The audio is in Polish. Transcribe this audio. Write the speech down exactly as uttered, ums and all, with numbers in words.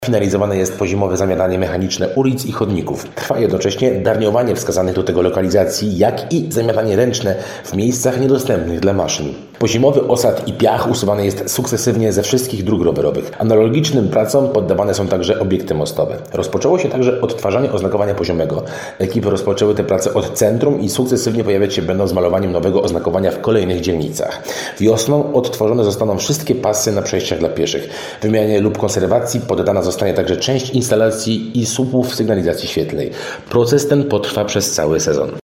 Finalizowane jest pozimowe zamiatanie mechaniczne ulic i chodników. Trwa jednocześnie darniowanie wskazanych do tego lokalizacji, jak i zamiatanie ręczne w miejscach niedostępnych dla maszyn. Pozimowy osad i piach usuwany jest sukcesywnie ze wszystkich dróg rowerowych. Analogicznym pracom poddawane są także obiekty mostowe. Rozpoczęło się także odtwarzanie oznakowania poziomego. Ekipy rozpoczęły te prace od centrum i sukcesywnie pojawiać się będą z malowaniem nowego oznakowania w kolejnych dzielnicach. Wiosną odtworzone zostaną wszystkie pasy na przejściach dla pieszych. Wymianie lub konserwacji poddana zostanie także część instalacji i słupów sygnalizacji świetlnej. Proces ten potrwa przez cały sezon.